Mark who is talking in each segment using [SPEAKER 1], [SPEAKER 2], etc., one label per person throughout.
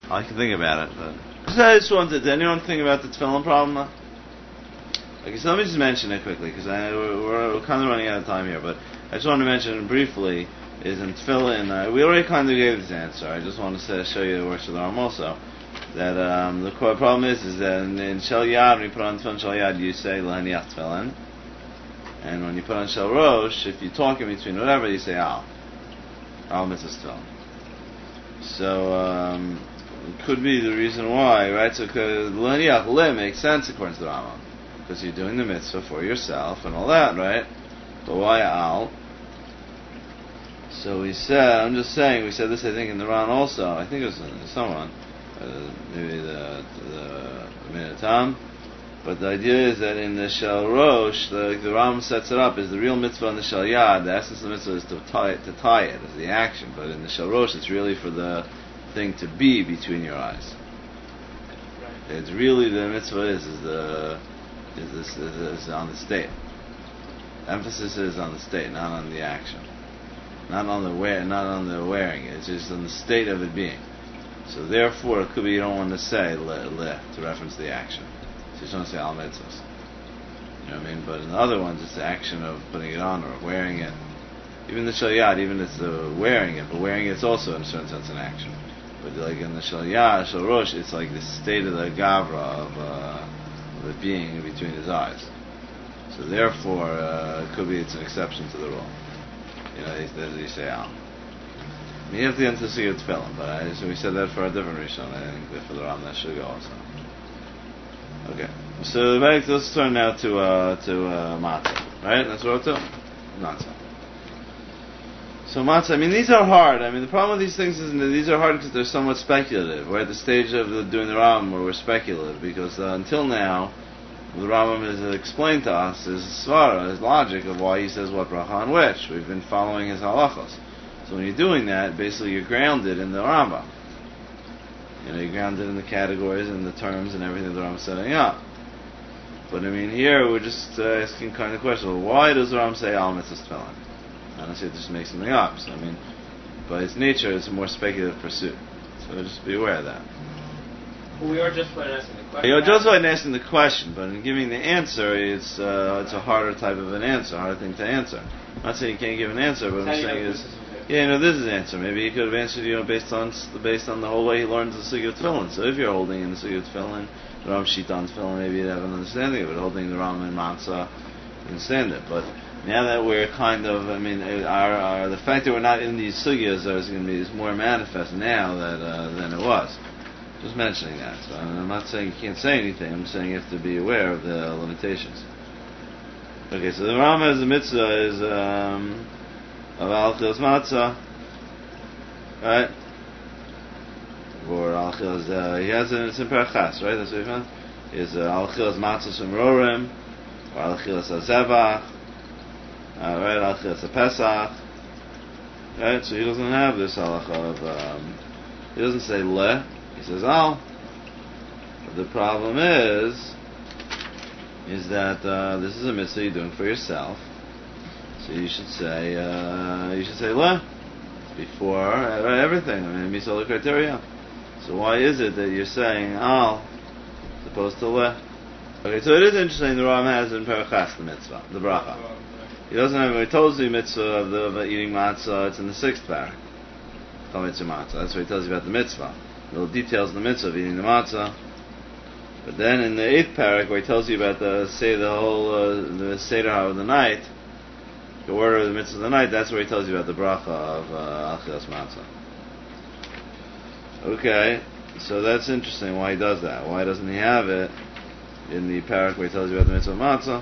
[SPEAKER 1] I can think about it, but I just wanted. Did anyone think about the tefillin problem? Okay, so let me just mention it quickly because we're kind of running out of time here. But I just want to mention it briefly. Is in tefillin. We already kind of gave this answer. I just want to show you the works of the Ram also. That the core problem is that in Shel Yad, when you put on tefillin Shel Yad, you say L'haniach tefillin, and when you put on Shel Rosh, if you talk in between whatever, you say Al mitzvah tefillin. So it could be the reason why, right? So L'haniach Le makes sense according to the Rambam, because you're doing the mitzvah for yourself and all that, right? But why Al? So we said, I'm just saying, we said this I think in the Ran also, I think it was in someone, maybe the Minatam, but the idea is that in the Shel Rosh, the Ram sets it up, is the real mitzvah in the Shel Yad, the essence of the mitzvah is to tie it as the action, but in the Shel Rosh it's really for the thing to be between your eyes. It's really, the mitzvah is on the state. Emphasis is on the state, not on the action. Not on the wearing it. It's just on the state of it being. So therefore, it could be you don't want to say le to reference the action. So you just want to say al mitzvahs. You know what I mean? But in the other ones, it's the action of putting it on or wearing it. Even the Shel Yad, even it's the wearing it, but wearing it's also in a certain sense an action. But like in the Shel Yad, Shel Rosh, it's like the state of the gavra of it being between his eyes. So therefore, it could be it's an exception to the rule. You know, they say Al. You have to get into the Sugya Tefillin, but so we said that for a different reason. I think that for the Ram that should go also. Okay, so let's turn now to matzah, right? That's what we're doing. Matzah. So matzah, I mean, these are hard. I mean, the problem with these things is that these are hard because they're somewhat speculative. We're at the stage of doing the Ram where we're speculative, because until now, the Rambam has explained to us his svara, his logic of why he says what bracha on which. We've been following his halachos. So when you're doing that, basically you're grounded in the Rambam. You know, you're grounded in the categories and the terms and everything the Rambam's setting up. But I mean, here we're just asking kind of question, well, why does the Rambam say al mitzvah tefillin? Honestly, it just makes something up. So I mean, by its nature, it's a more speculative pursuit. So just be aware of that.
[SPEAKER 2] We are just asking the question.
[SPEAKER 1] You're just asking the question, but in giving the answer, it's a harder type of an answer, harder thing to answer. I'm not saying you can't give an answer, but I'm saying is, this is the answer. Maybe he could have answered, based on the whole way he learns the Sugya Tefillin. So if you're holding in the Sugya Tefillin, the Ram Shitan Tefillin, maybe you'd have an understanding of it. Holding the Ram and Matzah, you understand it. But now that we're kind of, the fact that we're not in these Sugyas is more manifest now than it was. Just mentioning that. So I'm not saying you can't say anything. I'm saying you have to be aware of the limitations. Okay, so the Ram has the mitzvah is of al-chil's matzah, right? Or al-chil's, he has it, it's in Perachas, right? That's what he found? He has al-chil's matzah sumrorim, or al-chil's azevach, right? Al-chil's pesach, right? So he doesn't have this halacha of, he doesn't say le. He says, but the problem is that this is a mitzvah you're doing for yourself, so you should say le before everything. I mean, meets all the criteria. So why is it that you're saying al as opposed to le? Okay, so it is interesting. The Ram has in Perachas the mitzvah, the bracha. He doesn't have. He tells you the mitzvah of eating matzah. It's in the 6th parak. Matzah. That's what he tells you about the mitzvah. Little details in the mitzvah of eating the matzah. But then in the 8th parak, where he tells you about the seder of the night, the order of the mitzvah of the night, that's where he tells you about the bracha of al-chil's matzah. Okay, so that's interesting why he does that. Why doesn't he have it in the parak where he tells you about the mitzvah of matzah?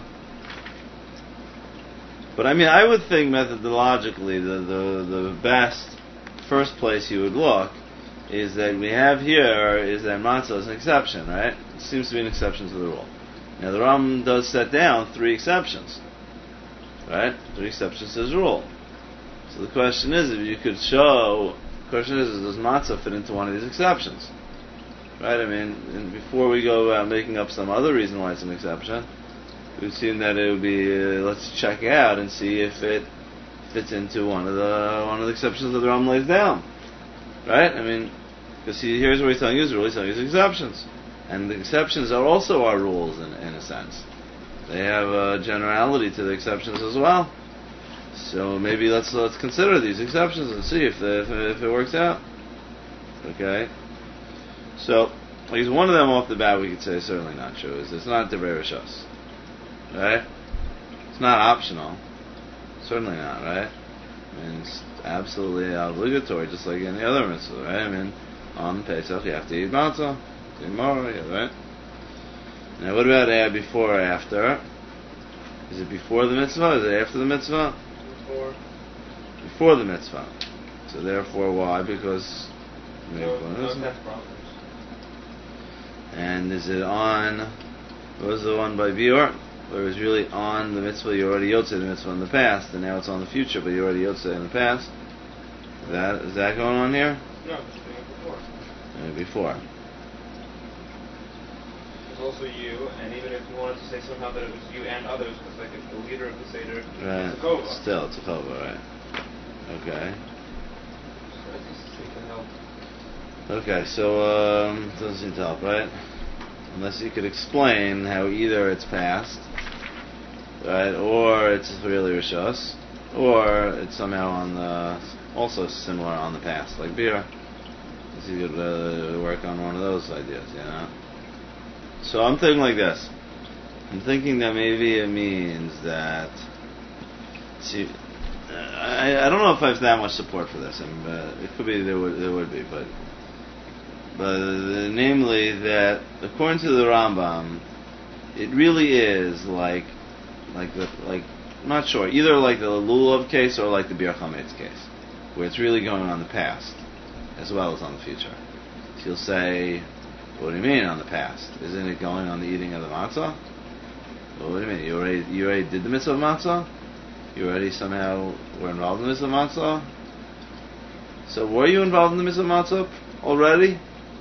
[SPEAKER 1] But I mean, I would think methodologically the best first place you would look is that we have here is that matzah is an exception, right? It seems to be an exception to the rule. Now the Ram does set down 3 exceptions, right? 3 exceptions to his rule. So the question is, if you could show, does matzah fit into one of these exceptions? Right? I mean, and before we go about making up some other reason why it's an exception, it would seem that it would be, let's check out and see if it fits into one of the exceptions that the Ram lays down. Right? I mean, Because here's what he's telling you is really telling you is exceptions. And the exceptions are also our rules in a sense. They have a generality to the exceptions as well. So maybe let's consider these exceptions and see if it works out. Okay. So, like one of them off the bat we could say is certainly not true. It's not Devrei Rishos. Right? It's not optional. Certainly not, right? I mean, it's absolutely obligatory, just like any other mitzvah, right? I mean, on Pesach you have to eat matzah, tomorrow, right? Now, what about before or after? Is it before the mitzvah? Is it after the mitzvah? Before the mitzvah. So therefore, why? Because and is it on? What was the one by Bior? Where it was really on the mitzvah? You already yotzei the mitzvah in the past, and now it's on the future, but you already yotzei in the past. Is that going on here?
[SPEAKER 2] No, it's doing it before.
[SPEAKER 1] Before.
[SPEAKER 2] It's also you, and even if you wanted to say somehow that it was you and others, because like if the leader of the Seder,
[SPEAKER 1] right.
[SPEAKER 2] It's a kova.
[SPEAKER 1] Still, it's a kova, right? Okay.
[SPEAKER 2] So at least we can help.
[SPEAKER 1] Okay, so doesn't seem to help, right? Unless you could explain how either it's past, right, or it's really Rishos, or it's somehow also similar on the past, like beer. So you could work on one of those ideas, you know. So I'm thinking like this. I'm thinking that maybe it means that. See, I don't know if I have that much support for this. I mean, it could be there would be, but namely that according to the Rambam, it really is like I'm not sure, either like the Lulav case or like the Bir Chametz case, where it's really going on the past as well as on the future. So you'll say, what do you mean on the past? Isn't it going on the eating of the matzah? Well, what do you mean? You already did the mitzvah of matzah? You already somehow were involved in the mitzvah of matzah? So were you involved in the mitzvah of matzah already?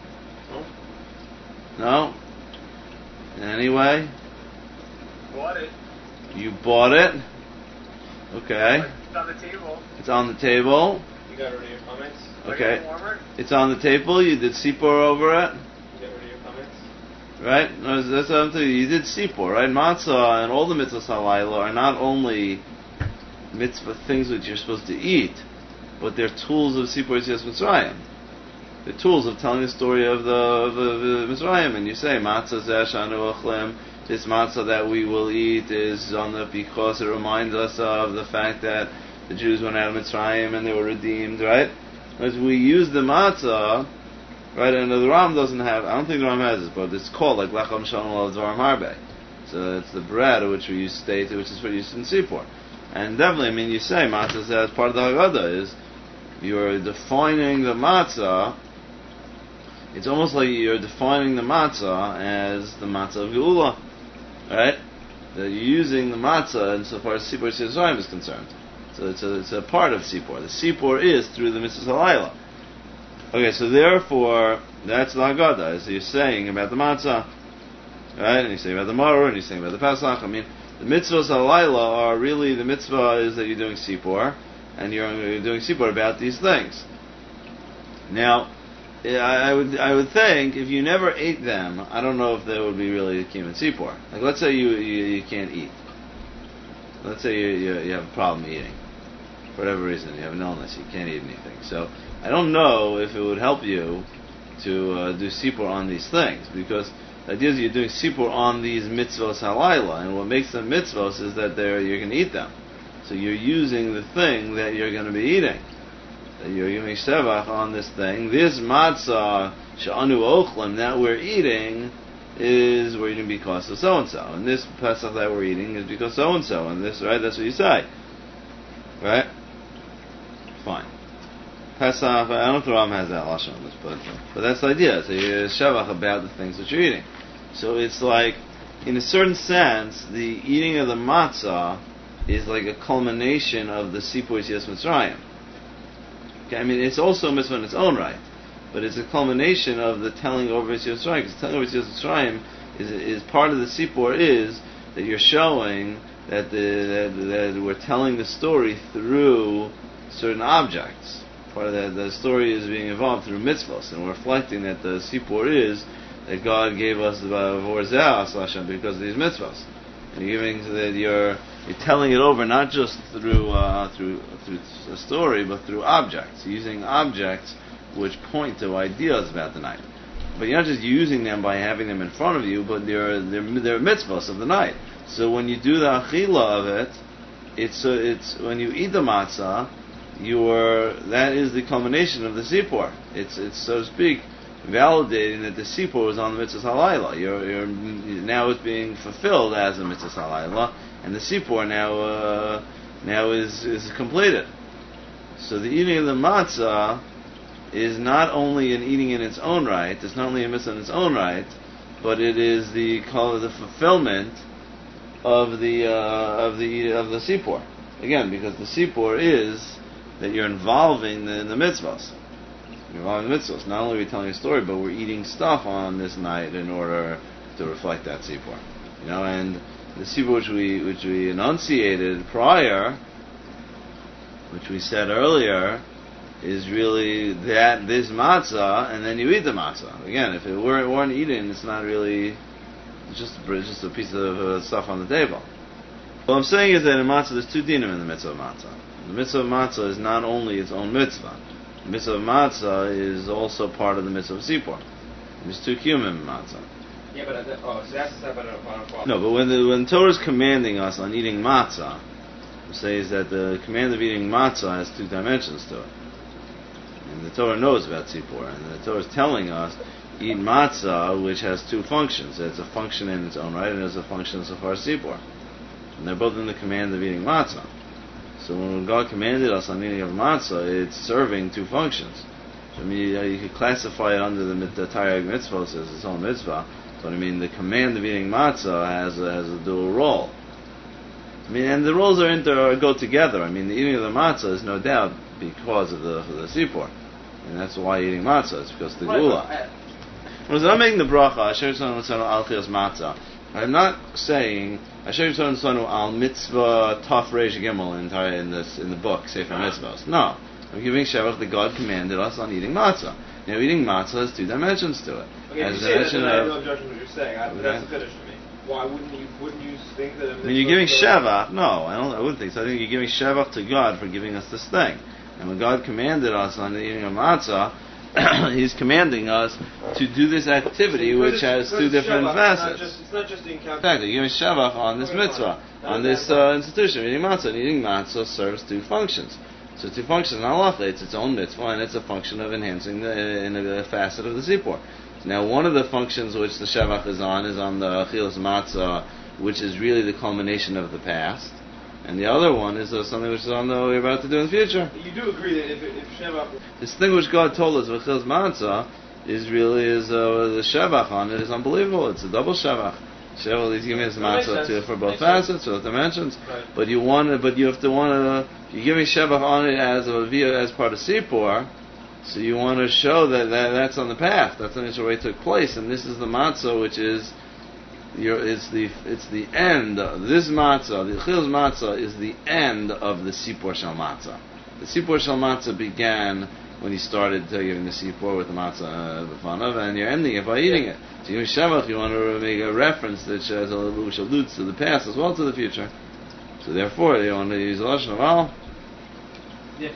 [SPEAKER 1] No? In any way?
[SPEAKER 2] Bought it.
[SPEAKER 1] You bought it? Okay.
[SPEAKER 2] It's on the table.
[SPEAKER 1] It's on the table.
[SPEAKER 2] You got rid of your comments?
[SPEAKER 1] Okay. It's on the table. You did sipur over it.
[SPEAKER 2] You got rid of your comments?
[SPEAKER 1] Right? No, that's what I'm telling you. You did sipur, right? Matzah and all the mitzvahs halayla are not only mitzvah things which you're supposed to eat, but they're tools of sipur yetzias Mitzrayim. The tools of telling the story of the Mitzrayim, and you say matzah zeh shanu ochlem. This matzah that we will eat is on the because it reminds us of the fact that the Jews went out of Mitzrayim and they were redeemed, right? As we use the matzah, right? And the Ram doesn't have. I don't think the Ram has this, but it's called like lacham shalom al dvarim harbe. So it's the bread which we use state, which is for use in sipur. And definitely, I mean, you say matzah as part of the Haggadah is you're defining the matzah. It's almost like you're defining the matzah as the matzah of Geula, right? That you're using the matzah insofar as Sipur Yisrael is concerned. So it's a part of Sipur. The Sipur is through the mitzvah halayla. Okay, so therefore, that's the Haggadah, as you're saying about the matzah, right? And you're saying about the maror, and you're saying about the Pesach. I mean, the mitzvahs halayla are really, the mitzvah is that you're doing Sipur, and you're doing Sipur about these things. Now, I would think if you never ate them, I don't know if there would be really a Kiyum and Sipur. Like, let's say you can't eat. Let's say you have a problem eating. For whatever reason, you have an illness, you can't eat anything. So, I don't know if it would help you to do Sipur on these things, because the idea is you're doing Sipur on these mitzvahs halayla, and what makes them mitzvahs is that you're going to eat them. So you're using the thing that you're going to be eating. You're giving shevach on this thing. This matzah she'anu ochlem that we're eating is we're eating because of so and so, and this Pesach that we're eating is because so and so, and this, right? That's what you say, right? Fine. Pesach. I don't know if the Ram has that lashon on this, but that's the idea. So you're shevach about the things that you're eating. So it's like, in a certain sense, the eating of the matzah is like a culmination of the Sipur Yetzias Mitzrayim. Okay, I mean, it's also a mitzvah in its own right, but it's a culmination of the telling over Yetzias Mitzrayim, because telling over Yetzias Mitzrayim is part of the Sipur is that you're showing that we're telling the story through certain objects. Part of the story is being evolved through mitzvahs, and we're reflecting that the sipur is that God gave us the Vorzeah because of these mitzvahs. And you're giving that you're telling it over not just through a story, but through objects, using objects which point to ideas about the night. But you're not just using them by having them in front of you, but they're mitzvahs of the night. So when you do the achila of it, it's when you eat the matzah, that is the culmination of the sipur. It's so to speak validating that the sipur was on the mitzvah halayla. You're now it's being fulfilled as a mitzvah halayla, and the sipur now is completed. So the eating of the matzah is not only an eating in its own right. It's not only a mitzvah in its own right, but it is the fulfillment of the sipur. Again, because the sipur is that you're involving the mitzvahs. You're involving the mitzvahs. Not only are we telling a story, but we're eating stuff on this night in order to reflect that sipur. And the sipur which we enunciated prior, which we said earlier, is really that this matzah, and then you eat the matzah. Again, if it weren't eaten, it's not really. It's just a piece of stuff on the table. What I'm saying is that in matzah, there's two dinim in the mitzvah of matzah. The mitzvah of matzah is not only its own mitzvah. The mitzvah of matzah is also part of the mitzvah of sipur. There's two kiyumim in matzah.
[SPEAKER 2] Yeah, but so that's the step on a
[SPEAKER 1] No, but when Torah is commanding us on eating matzah, it says that the command of eating matzah has two dimensions to it. And the Torah knows about sipur, and the Torah is telling us eat matzah, which has two functions. It's a function in its own right, and it's a function so far as sipur. And they're both in the command of eating matzah. So when God commanded us on eating of matzah, it's serving two functions. So, you could classify it under the Taryag mitzvahs as its own mitzvah. But the command of eating matzah has a dual role. And the roles go together. The eating of the matzah is no doubt because of the sipur, and that's why eating matzah. It's because of the gula. When I'm making the bracha, Asher Yisrael Tzanu Al Chilas Matzah, I'm not saying Asher Yisrael Tzanu Al Mitzvah Taf Reish Gimel in the book Sefer Mitzvahs. No, I'm giving Shevach that God commanded us on eating matzah. Now, eating matzah has two dimensions to it.
[SPEAKER 2] Okay,
[SPEAKER 1] as
[SPEAKER 2] you say that, and I have no objection to what you're saying. That's a finish to me. Why wouldn't you think that?
[SPEAKER 1] You're giving shevach. No, I wouldn't think so. I think you're giving shevach to God for giving us this thing. And when God commanded us on the eating of matzah, He's commanding us to do this activity, which has two different facets.
[SPEAKER 2] It's not just eating kafir.
[SPEAKER 1] Exactly, you're giving shevach on this mitzvah, on this institution, eating matzah. And eating matzah serves two functions. So two functions in halacha, it's its own mitzvah, and it's a function of enhancing in a facet of the sipur. Now, one of the functions which the shevach is on the achilas matzah, which is really the culmination of the past, and the other one is something which is on the we're about to do in the future.
[SPEAKER 2] You do agree that if shevach,
[SPEAKER 1] this thing which God told us, achilas matzah, is the shevach on it is unbelievable. It's a double shevach. Shevach is giving us matzah for both facets, both dimensions.
[SPEAKER 2] Right.
[SPEAKER 1] But you're giving shevach on it as part of sipur. So you want to show that's on the path. That's on its way took place, and this is the matzah, which is it's the end. This matzah, the achilas matzah, is the end of the sipur shel matzah. The sipur shel matzah began when he started giving the sipur with the matzah b'fanav, and you're ending it by eating it. So you shevach, you want to make a reference which alludes to the past as well to the future. So therefore, you want to use a lashon of al.
[SPEAKER 2] Yeah.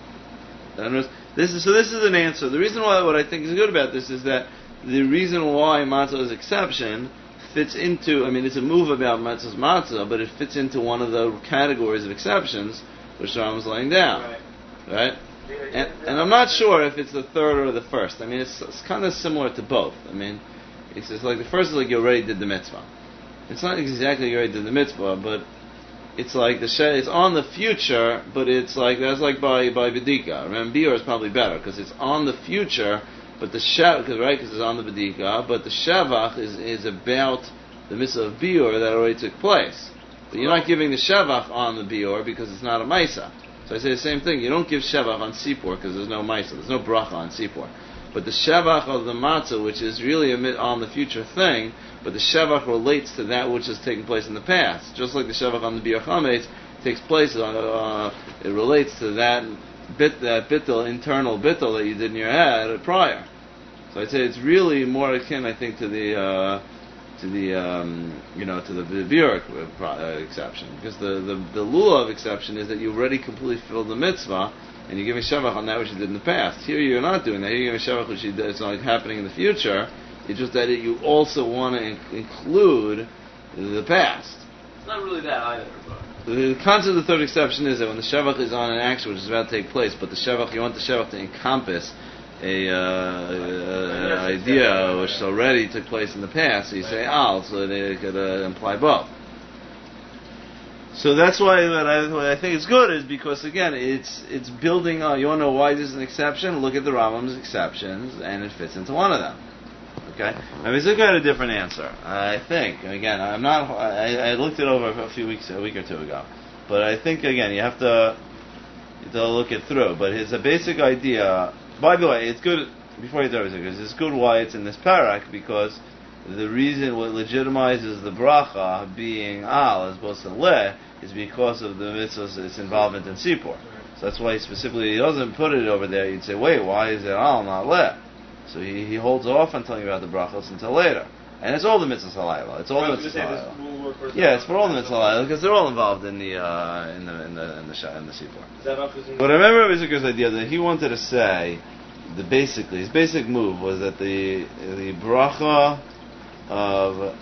[SPEAKER 1] This is an answer. The reason why what I think is good about this is that the reason why matzah's exception fits into, it's a move about matzah's matzah, but it fits into one of the categories of exceptions which Ram was laying down. Right? And I'm not sure if it's the third or the first. It's kind of similar to both. It's just like the first is like you already did the mitzvah. It's not exactly you already did the mitzvah, but it's like it's on the future, but it's like that's like by B'dika. Remember, Biur is probably better because it's on the future, but the shevach, because it's on the B'dika, but the shevach is about the mitzvah of Biur that already took place. But you're not giving the shevach on the Biur because it's not a Maisa. So I say the same thing. You don't give shevach on Sipur because there's no Maisa, there's no bracha on Sipur. But the shevach of the matzah, which is really on the future thing, but the shevach relates to that which has taken place in the past. Just like the shevach on the Biur Chametz takes place, it relates to that internal bittul that you did in your head prior. So I'd say it's really more akin, I think, to the Biur exception, because the lulav exception is that you already completely fulfilled the mitzvah, and you're giving shevach on that which you did in the past. Here you're not doing that. Here you're giving shevach which it's not happening in the future. It's just that you also want to include the past.
[SPEAKER 2] It's not really that either. But
[SPEAKER 1] The concept of the third exception is that when the shevach is on an action which is about to take place, but you want the shevach to encompass a idea which already took place in the past, so you say al, so they could imply both. So that's why what I think it's good is because again it's building on. You want to know why this is an exception? Look at the Rambam's exceptions, and it fits into one of them. Okay, I mean, it's got a different answer. I think again, I'm not. I looked it over a week or two ago, but I think again you have to look it through. But it's a basic idea. By the way, it's good, before you do everything, it's good why it's in this parak, because the reason what legitimizes the bracha being al as opposed to le is because of the mitzvah's its involvement in sipur. So that's why he doesn't put it over there. You'd say, wait, why is it al, not le? So he holds off on telling you about the brachos until later. And it's all the mitzvahs halayla. It's all the mitzvahs halayla. Yeah, it's for all the mitzvahs halayla, because they're all involved in the sipur. But I remember Rabbi Zucker's idea that he wanted to say, his basic move was that the bracha of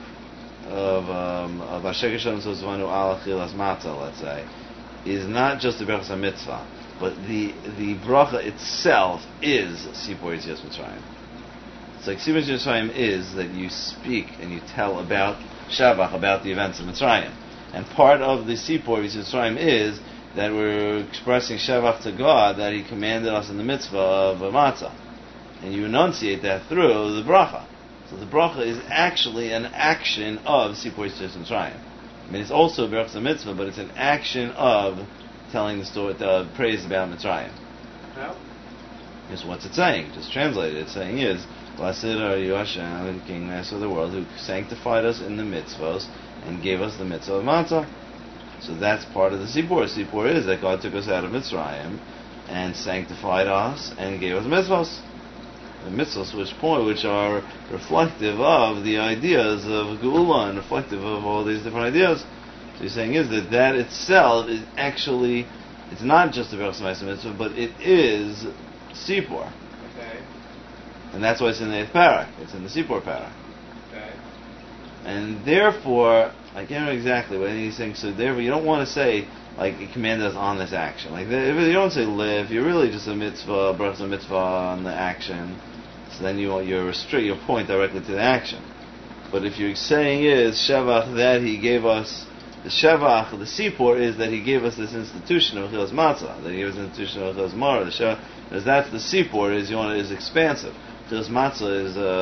[SPEAKER 1] Asher Geshem Sozvanu Al Achilas Matzah, let's say, is not just the bracha mitzvah, but the bracha itself is Sipur Yetzias Mitzrayim. It's like Sipur Yetzias Mitzrayim is that you speak and you tell about Shavach, about the events of Mitzrayim. And part of the Sipur Yetzias Mitzrayim is that we're expressing Shavach to God, that He commanded us in the mitzvah of Matzah. And you enunciate that through the bracha. So the bracha is actually an action of Sipur Yetzias Mitzrayim. I mean, it's also a bracha mitzvah, but it's an action of telling the story, the praise about Mitzrayim.
[SPEAKER 2] How?
[SPEAKER 1] Because what's it saying? Just translate it. It's saying is, Blessed are you, Hashem, the King, Master of the world, who sanctified us in the mitzvahs and gave us the mitzvah of Matzah. So that's part of the Sipur. Sipur is that God took us out of Mitzrayim and sanctified us and gave us mitzvahs. The mitzvahs which are reflective of the ideas of Geula and reflective of all these different ideas. So he's saying is that itself is actually, it's not just a Berachos mitzvah, but it is Sipur.
[SPEAKER 2] Okay.
[SPEAKER 1] And that's why it's in the 8th parak. It's in the Sipur parak.
[SPEAKER 2] Okay.
[SPEAKER 1] And therefore, I can't remember exactly what he's saying, so therefore you don't want to say, like, it commanded us on this action. Like, if you don't say live, you're really just a mitzvah, Berachos mitzvah on the action, so then you restrict your point directly to the action. But if you're saying is, Shavach, that He gave us, the Shavach, the Sipur is that He gave us this institution of Achilas Matzah, that He gave us the institution of Achilas Maror, the Shavach, because that's the Sipur, is expansive. Achilas Matzah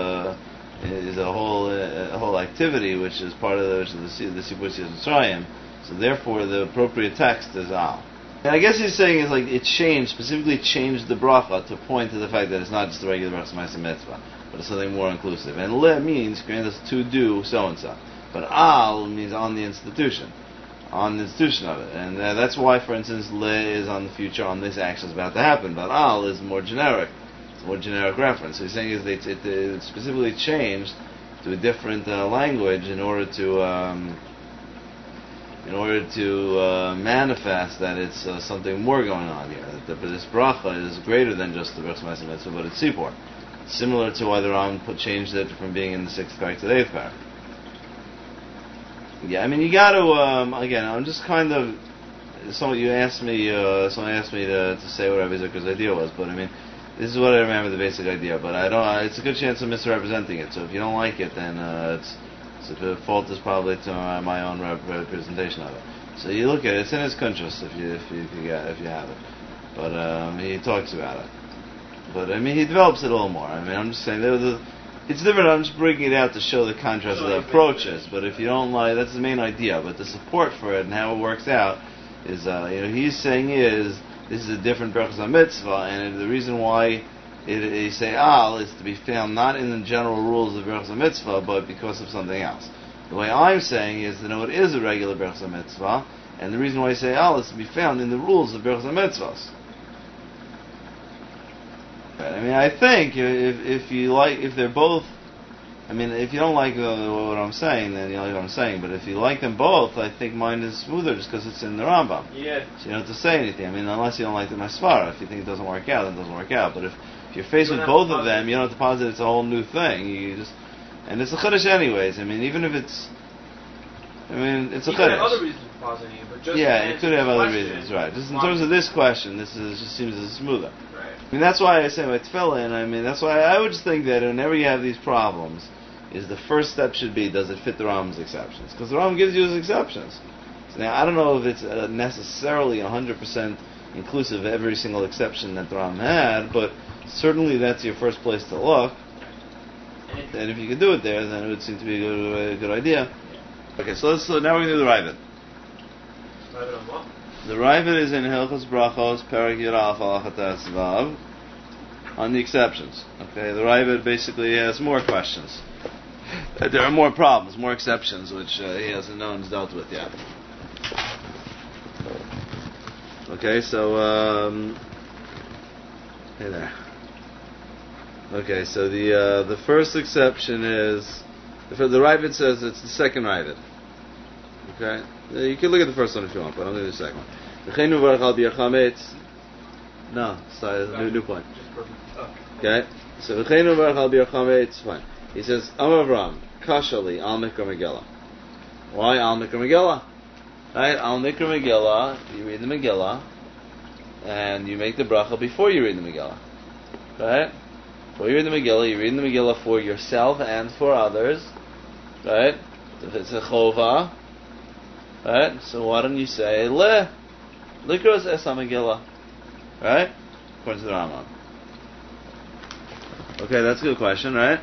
[SPEAKER 1] is a whole activity which is part of the Sipur Yetzias Mitzrayim. So therefore, the appropriate text is al. And I guess he's saying is like it specifically changed the bracha to point to the fact that it's not just the regular Berachos mitzvah, but it's something more inclusive. And le means command us to do so and so, but al means on the institution of it, and that's why, for instance, le is on the future, on this action is about to happen, but al is more generic. It's a more generic reference. So he's saying is that it specifically changed to a different language in order to manifest that it's something more going on here. That this bracha is greater than just the Berachos mitzvah, but it's Sipur. Similar to why the Ram changed it from being in the 6th parak to the 8th parak. Yeah, I mean, you got to again. I'm just kind of. Someone asked me to say what Rabbi Zucker's idea was, but I mean, this is what I remember the basic idea. But I don't. It's a good chance of misrepresenting it. So if you don't like it, then so the fault is probably to my own representation of it. So you look at it; it's in his kuntrus if you have it. But he talks about it. But I mean, he develops it a little more. I mean, I'm just saying it's different. I'm just breaking it out to show the contrast of the approaches. But if you don't like, that's the main idea. But the support for it and how it works out is, he's saying this is a different Berachos mitzvah, and the reason why he say al is to be found not in the general rules of Berachos mitzvah, but because of something else. The way I'm saying is, it is a regular Berachos mitzvah, and the reason why I say al is to be found in the rules of Berachos mitzvahs. Right. I mean, I think if they're both, I mean, if you don't like what I'm saying, then you don't like what I'm saying. But if you like them both, I think mine is smoother just because it's in the Rambam.
[SPEAKER 2] Yeah.
[SPEAKER 1] So you don't have to say anything. I mean, unless you don't like the Masvara. If you think it doesn't work out, then it doesn't work out. But if you're faced with both of them, you don't have to posit it's a whole new thing. You just, and it's a Chiddush anyways. I mean, even if it's, it's a Chiddush.
[SPEAKER 2] You could have other reasons for positing it, but just
[SPEAKER 1] it could have other
[SPEAKER 2] question,
[SPEAKER 1] reasons, right? Just in terms of this question, this just seems smoother.
[SPEAKER 2] Right.
[SPEAKER 1] I mean, that's why I say with tefillin. I mean, that's why I would just think that whenever you have these problems, is the first step should be, does it fit the Rambam's exceptions? Because the Rambam gives you his exceptions. So now, I don't know if it's necessarily 100% inclusive of every single exception that the Rambam had, but certainly that's your first place to look. And if you could do it there, then it would seem to be a good idea. Okay, so now we're going to do the Ravid.
[SPEAKER 2] Ravid on what?
[SPEAKER 1] The Ravid is in Hilchos Brachos, Perek Yud Aleph Halacha Vav, on the exceptions. Okay, the Ravid basically has more questions. There are more problems, more exceptions, which he hasn't known dealt with yet. Okay, so hey there. Okay, so the first exception is the Ravid says it's the second Ravid. Okay, you can look at the first one if you want, but I'm going to do the second one. No, sorry, new point. Okay, so fine. He says, Amar Avram, Kashali, Al Mikra Megillah. Why Al Mikra Megillah? Right, Al Mikra Megillah, you read the Megillah, and you make the bracha before you read the Megillah. Right? Before you read the Megillah, you read the Megillah for yourself and for others. Right? If it's a chova, right? So why don't you say, Likros es Megillah. Right? According to the Rambam. Okay, that's a good question, right?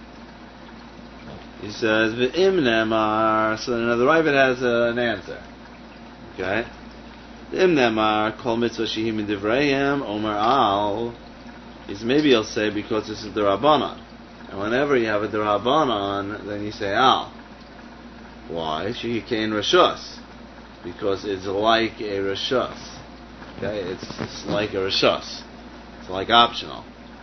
[SPEAKER 1] He says, V'im nemar, so another Ravid has an answer. Okay? V'im nemar, kol mitzvah shehi min divrayim, omer al, is maybe he'll say because this is the Rabbanan. And whenever you have a Rabbanan, then you say al. Why? Shehi kein rashus. Because it's like a rashus. Okay? It's like a rashus. It's like optional.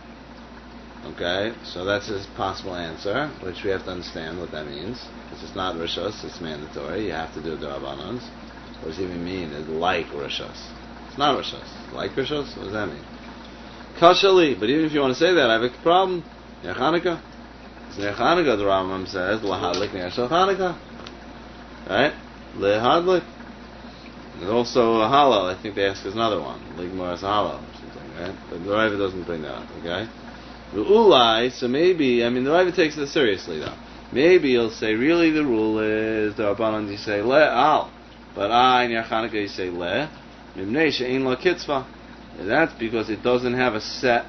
[SPEAKER 1] Okay, so that's his possible answer, which we have to understand what that means. Because it's not Rishos, it's mandatory. You have to do the Rabbanans. What does it even mean? It's like Rishos. It's not Rishos. Like Rishos? What does that mean? Kashali. But even if you want to say that, I have a problem. Ner Chanukah. It's Ner Chanukah, the Rambam says, Lahadlik Ner Shel Chanukah. Right? Lehadlik. And also a Halal. I think they ask us another one. Ligmar is a Halal or something, right? But the Ravid doesn't bring that up, okay? Ulai, so maybe, the Ravid takes it seriously though. Maybe he'll say, really the rule is, the Rabbanan you say, le al. But in Ner Chanukah you say, le. Mimnei she'ein lo kitzvah. And that's because it doesn't have a set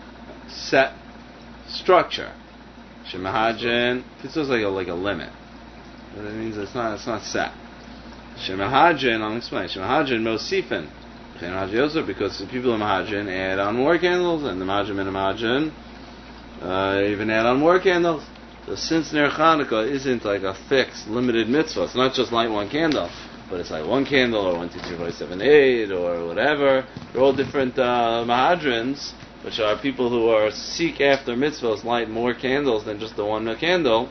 [SPEAKER 1] structure. Shemahadjan, kitzvah is like a limit. But it means it's not set. Shemahadjan, I'll explain. Shemahadjan mosifin. Because the people in Mahadjan add on more candles, and the Mahadjan and the Mahadjan even add on more candles. So since Ner Chanukah isn't like a fixed, limited mitzvah, it's not just light one candle, but it's like one candle, or 1, 2, 3, 4, 7, 8, or whatever. They're all different Mahadrins, which are people who are seek after mitzvahs, light more candles than just the one candle.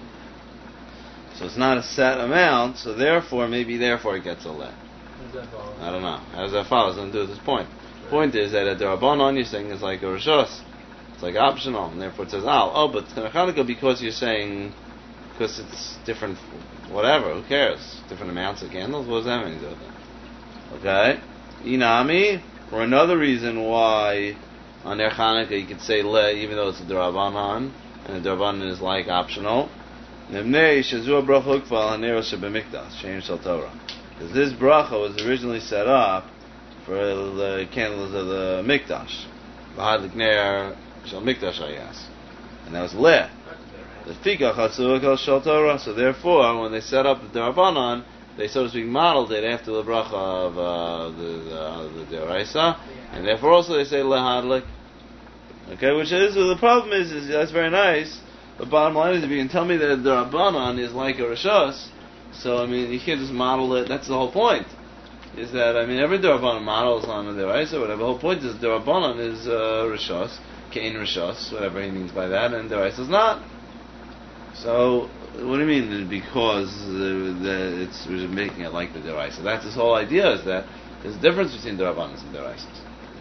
[SPEAKER 1] So it's not a set amount, so therefore it gets a le. I don't know. How does that follow? It doesn't do this point. The point is that at the Rabbanon you're saying it's like a Rishos. It's like optional, and therefore it says al. Oh, but Ner Chanukah because you're saying, because it's different, whatever, who cares? Different amounts of candles? What does that mean to do with it? Okay? Inami, for another reason why on Ner Chanukah you could say le, even though it's a D'Rabbanan, and the D'Rabbanan is like optional. Nemnei shazua bracha ukval hanero shebemikdash, shein shel Torah. Because this bracha was originally set up for the candles of the Mikdash. V'hadlik ner shel Mikdash ayas. And that was le. The Fika chatzua kol shel Torah. So therefore, when they set up the D'Rabbanan, they so to speak modeled it after the bracha of the D'Oraisa, and therefore also they say lehadlik. Okay, which is the problem is that's very nice. But bottom line is, if you can tell me that the D'Rabbanan is like a Rishos, so you can't just model it. That's the whole point. Is that every D'Rabbanan models on the D'Oraisa, whatever. The whole point is D'Rabbanan is Rishos. Kain Rishos, whatever he means by that, and Deraisa is not. So, what do you mean? Because we're making it like the Deraisa. That's his whole idea, is that there's a difference between Derabanas and Deraisas.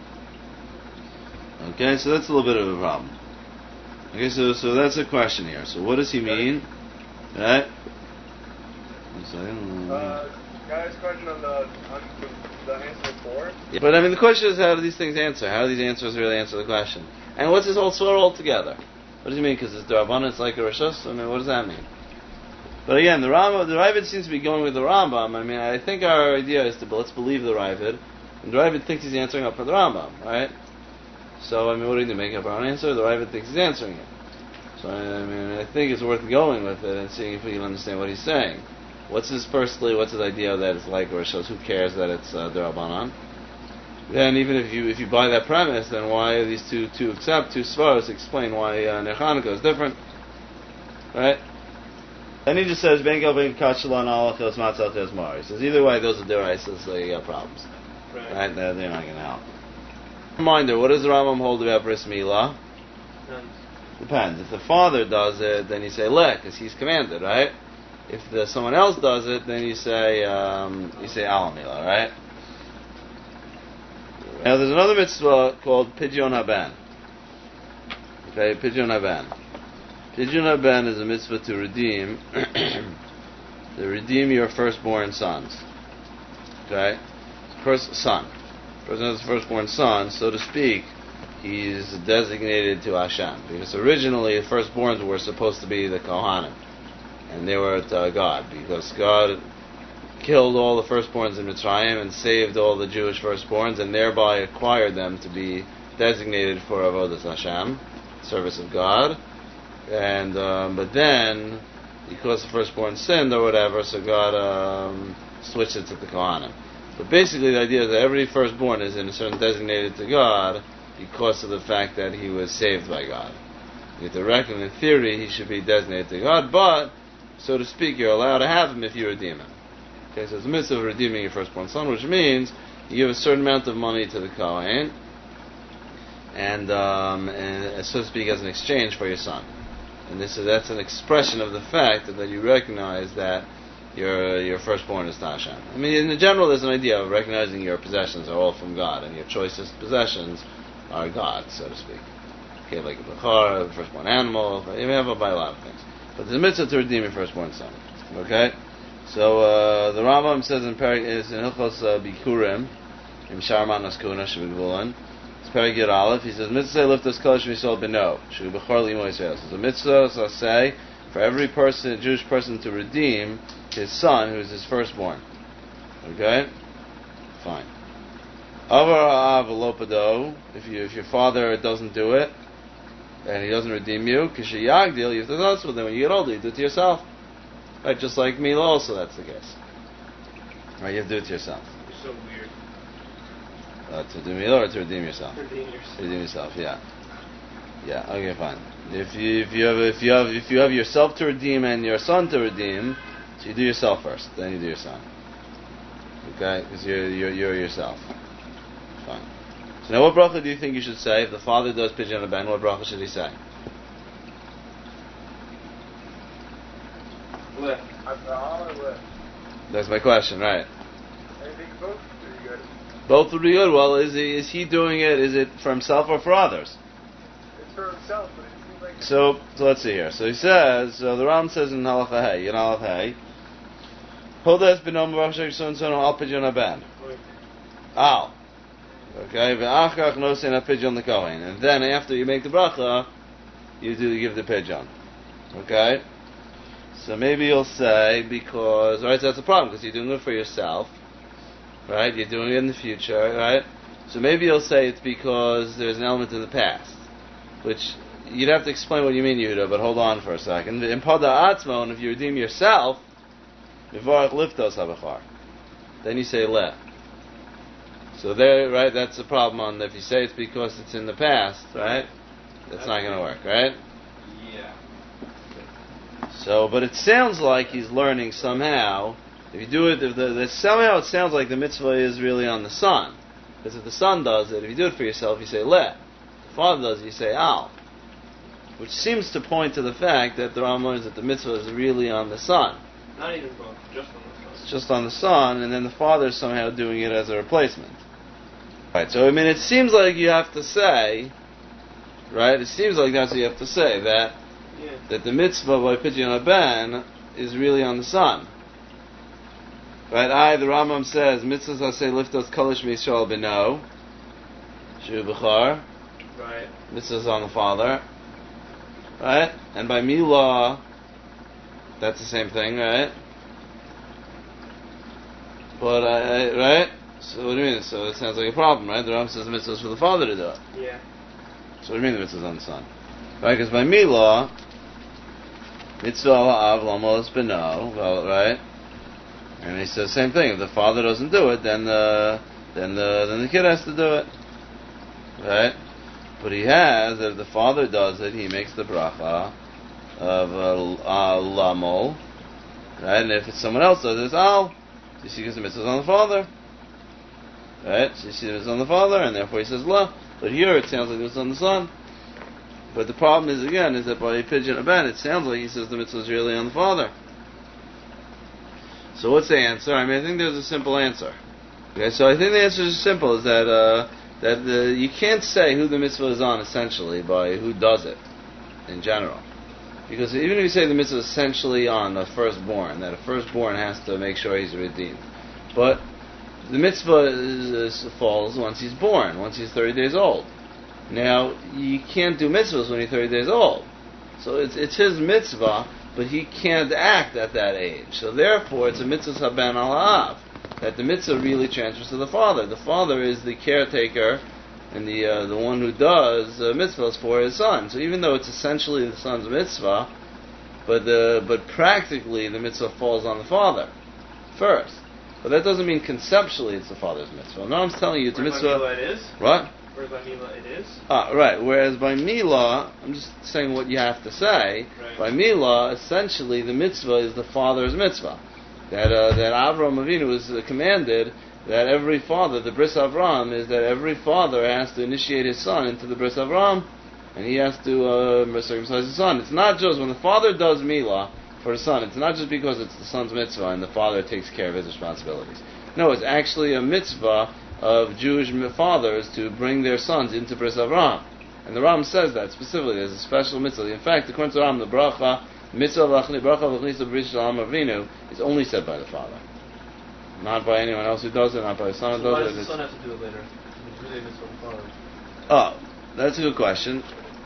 [SPEAKER 1] Okay, so that's a little bit of a problem. Okay, so that's a question here. So what does he mean? Right?
[SPEAKER 2] Guys, question on the answer 4.
[SPEAKER 1] Yeah, but I mean, the question is, how do these things answer? How do these answers really answer the question? And what's his whole sword altogether? What does he mean? Because it's Derabanan, it's like a Rishos? I mean, what does that mean? But again, the Ravid seems to be going with the Rambam. I mean, I think our idea is let's believe the Ravid, and the Ravid thinks he's answering up for the Rambam, right? So, I mean, what do you do? Make up our own answer? The Ravid thinks he's answering it. So, I mean, I think it's worth going with it and seeing if we can understand what he's saying. What's his idea that it's like or shows? Who cares that it's Derabanan? Then, even if you buy that premise, then why are these two svaros explain why Ner Chanukah is different, right? Then he just says Ben Gavin Kachalon Alachos Matzachos Mar. He says either way, those are deraisas, so you got problems, right? They're not going to help. Reminder: what does the Rambam hold about bris milah? Depends. If the father does it, then you say leh, because he's commanded, right? If someone else does it, then you say al milah, right? Now there's another mitzvah called Pidyon Haben. Okay, Pidyon Haben. Pidyon Haben is a mitzvah to redeem your firstborn sons. Okay, first son. Person has a firstborn son, so to speak, he's designated to Hashem. Because originally the firstborns were supposed to be the Kohanim. And they were to God. Because God killed all the firstborns in Mitzrayim and saved all the Jewish firstborns and thereby acquired them to be designated for Avodas Hashem, service of God. And but then, because the firstborn sinned or whatever, so God switched it to the Kohanim. But basically the idea is that every firstborn is in a certain designated to God because of the fact that he was saved by God. You have to reckon, in theory, he should be designated to God, but, so to speak, you're allowed to have him if you redeem him. Okay, so it's a mitzvah of redeeming your firstborn son, which means you give a certain amount of money to the Kohen, and so to speak, as an exchange for your son. And that's an expression of the fact that you recognize that your firstborn is Hashem. I mean, in the general, there's an idea of recognizing your possessions are all from God, and your choicest possessions are God, so to speak. Okay, like a bechor, a firstborn animal, you may have to buy a lot of things. But there's a mitzvah to redeem your firstborn son. Okay? So, the Rambam says in Hilchos Bikurim, in Sharman Naskuna, Shabbat it's Perigid Aleph, he says, mitzvah liftas kol shmisol beno, shu bechor limo Yisrael. So it's a mitzvah, so I say, for every person, Jewish person, to redeem his son, who is his firstborn. Okay? Fine. If your father doesn't do it, and he doesn't redeem you, kishiyagdil, you have to do it. Then when you get older, you do it to yourself. Right? Just like Mila also, that's the case. Right? You have to do it to yourself.
[SPEAKER 2] You're so weird.
[SPEAKER 1] To do Mila or to redeem yourself?
[SPEAKER 2] Redeem yourself.
[SPEAKER 1] Redeem yourself, yeah. Yeah, okay, fine. If you have yourself to redeem and your son to redeem, so you do yourself first, then you do your son. Okay? Because you're yourself. Fine. So now what bracha do you think you should say? If the father does Pidyon Haben, what bracha should he say? That's my question, right?
[SPEAKER 2] I think both would be good.
[SPEAKER 1] Both would be good. Well, is he doing it, is it for himself or for others?
[SPEAKER 2] It's for himself, but it seems like...
[SPEAKER 1] So let's see here. So he says, the Ram says in Halacha Hey, Hildas benom v'achshak son al Pidyon Haben. Al. Okay, v'achach nosein ha-pidyon l'kohen. And then after you make the bracha, you give the pidyon. Okay? So maybe you'll say, because, right, so that's a problem, because you're doing it for yourself, right? You're doing it in the future, right? So maybe you'll say it's because there's an element in the past, which you'd have to explain what you mean, Yehuda, but hold on for a second. In Pada Atzmo, and if you redeem yourself, Mivarach liftos habachar, then you say leh. So there, right, that's the problem on if you say it's because it's in the past, right? That's not going to work, right?
[SPEAKER 2] Yeah.
[SPEAKER 1] So, but it sounds like he's learning somehow. If you do it, somehow it sounds like the mitzvah is really on the son. Because if the son does it, if you do it for yourself, you say leh. father does, you say al. Which seems to point to the fact that the Ram learns that the mitzvah is really on the son.
[SPEAKER 2] Not even both, just on the son.
[SPEAKER 1] It's just on the son, and then the father is somehow doing it as a replacement. Right, so it seems like you have to say, right, it seems like that's what you have to say, that the mitzvah by Pidyon Ben is really on the son. Right, the Rambam says, mitzvahs aseh liftos kolish miyisrael beno, shu b'char,
[SPEAKER 2] right,
[SPEAKER 1] mitzvahs on the father, right, and by milah, that's the same thing, right? But, right? So what do you mean? So it sounds like a problem, right? The Rambam says the mitzvah is for the father to do it.
[SPEAKER 2] Yeah.
[SPEAKER 1] So what do you mean the mitzvah is on the son? Right? Because by milah, mitzvah la'av lamos beno, right? And he says the same thing. If the father doesn't do it, then the kid has to do it, right? But he has that if the father does it, he makes the bracha of lamol, right? And if it's someone else does it, it's al. So you see, because the mitzvah is on the father, right? So you see, the mitzvah is on the father, and therefore he says la. But here it sounds like it's on the son. But the problem is again is that by Pidyon Ben, it sounds like he says the mitzvah is really on the father. So what's the answer? I mean, I think there's a simple answer. Okay, so I think the answer is simple: is that you can't say who the mitzvah is on essentially by who does it in general, because even if you say the mitzvah is essentially on the firstborn, that a firstborn has to make sure he's redeemed, but the mitzvah falls once he's born, once he's 30 days old. Now you can't do mitzvahs when you're 30 days old, so it's his mitzvah. But he can't act at that age. So therefore, it's a mitzvah saban al-ha'av, that the mitzvah really transfers to the father. The father is the caretaker and the one who does mitzvahs for his son. So even though it's essentially the son's mitzvah, but practically the mitzvah falls on the father first. But that doesn't mean conceptually it's the father's mitzvah. No, I'm telling you, it's a mitzvah.
[SPEAKER 2] It is.
[SPEAKER 1] What?
[SPEAKER 2] Whereas by Milah it is?
[SPEAKER 1] Right. Whereas by Milah, I'm just saying what you have to say.
[SPEAKER 2] Right.
[SPEAKER 1] By Milah, essentially the mitzvah is the father's mitzvah. That Avram Avinu was commanded that every father, the Bris Avram, is that every father has to initiate his son into the Bris Avram, and he has to circumcise his son. It's not just when the father does Milah for his son, it's not just because it's the son's mitzvah and the father takes care of his responsibilities. No, it's actually a mitzvah of Jewish fathers to bring their sons into Bris Avram. And the Ram says that specifically, there's a special mitzvah. In fact, according to the Ram, the bracha, mitzvah v'chnisa b'rishis Shalom Avinu, is only said by the father. Not by anyone else who does it, not by the son who does it.
[SPEAKER 2] Why does the son have to do it later? It's really a mitzvah of the father.
[SPEAKER 1] Oh, that's a good question.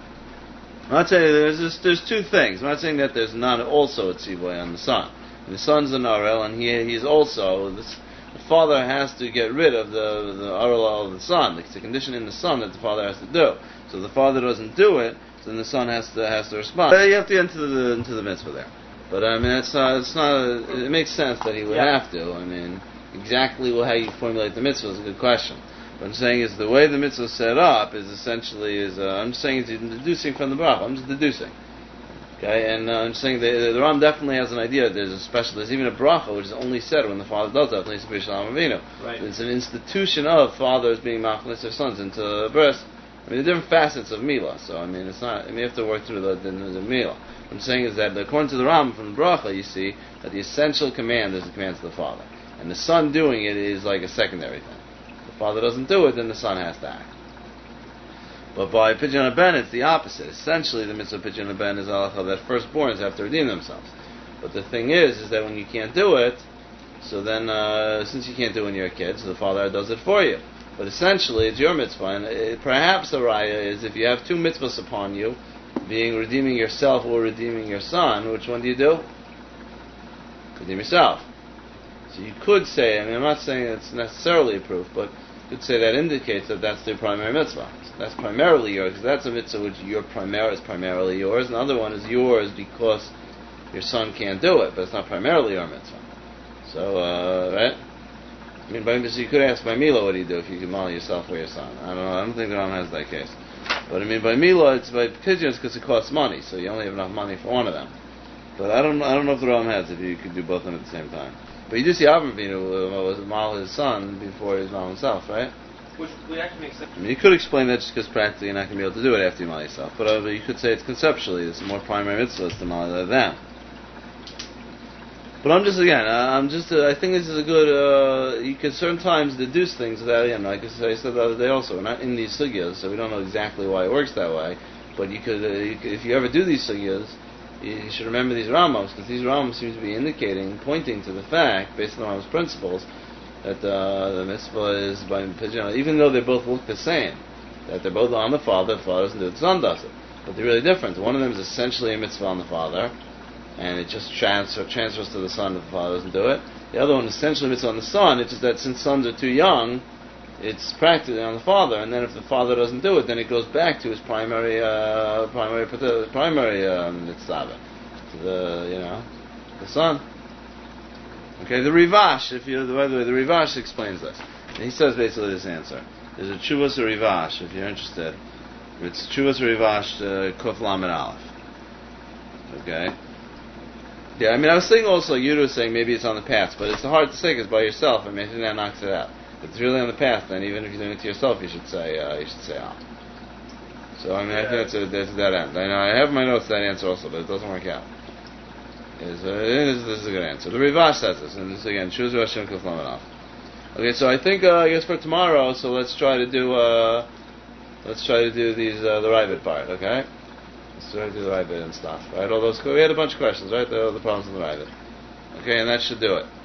[SPEAKER 1] I'm not saying there's two things. I'm not saying that there's not also a tzivui on the son. The son's an Arel, and he's also the father has to get rid of the Arel of the son. It's a condition in the son that the father has to do. So if the father doesn't do it, then the son has to respond. You have to get into the mitzvah there. But I mean, it's not. It makes sense that he would have to. I mean, exactly how you formulate the mitzvah is a good question. What I'm saying is the way the mitzvah is set up is essentially I'm just saying it's deducing from the bracha. I'm just deducing. Okay, and I'm just saying the Ram definitely has an idea that there's even a bracha which is only said when the father does that. Right. It's an institution of fathers being machlis their sons into bris. I mean, the different facets of milah. So I mean, it's not. I mean, you have to work through the milah. What I'm saying is that according to the Ram from the bracha, you see that the essential command is the command to the father, and the son doing it is like a secondary thing. If the father doesn't do it, then the son has to act. But by Pidyon Ben, it's the opposite. Essentially, the mitzvah of Pidyon Ben is halacha that firstborns have to redeem themselves. But the thing is that when you can't do it, so then since you can't do it when you're a kid, so the father does it for you. But essentially, it's your mitzvah, and perhaps the raya is if you have two mitzvahs upon you, being redeeming yourself or redeeming your son, which one do you do? Redeem yourself. So you could say, I mean, I'm not saying it's necessarily a proof, but you could say that indicates that that's the primary mitzvah. So that's primarily yours, because that's a mitzvah which is primarily yours, and the other one is yours because your son can't do it, but it's not primarily your mitzvah. So, right? I mean, so you could ask by Mila, what do you do if you can model yourself or your son? I don't know. I don't think the Ram has that case. But I mean, by Mila, it's by pigeons because it costs money, so you only have enough money for one of them. But I don't know if the Ram has if you could do both of them at the same time. But you do see Avram Avinu was model his son before he was model himself, right?
[SPEAKER 2] Which would actually make sense.
[SPEAKER 1] I mean, you could explain that just because practically you're not going to be able to do it after you mal yourself. But you could say it's conceptually, it's a more primary mitzvah to mal them. But I think this is a good, you could certain times deduce things that, like I said the other day also, we're not in these sugyas, so we don't know exactly why it works that way. But you could, if you ever do these sugyas, you should remember these Ramos, because these Ramos seem to be pointing to the fact, based on Ramos' principles, that the mitzvah is by, even though they both look the same, that they're both on the father doesn't do it, the son does it. But they're really different. One of them is essentially a mitzvah on the father, and it just transfers to the son if the father doesn't do it. The other one is essentially a mitzvah on the son, it's just that since sons are too young, it's practically on the father, and then if the father doesn't do it, then it goes back to his primary mitzvah, to the son. Okay, the Rivash, by the way, the Rivash explains this. And he says basically this answer. There's a Chuvas Rivash, if you're interested. It's Chuvas Rivash Kuf Lamed Aleph. Okay? Yeah, I mean, I was thinking also, Yudu was saying maybe it's on the path, but it's hard to say because by yourself, I think that knocks it out. If it's really on the path, then even if you're doing it to yourself, you should say ah. So, I mean, I think that's that end. I know I have my notes that answer also, but it doesn't work out. This is a good answer. The Rivash says this, and this again, Shuz Hashem Kuf Lamed Aleph. Okay, so I think I guess for tomorrow, so let's try to do these the Ravid part, okay? Let's try to do the Ravid and stuff, right? All those we had a bunch of questions, right? The problems in the Ravid. Okay, and that should do it.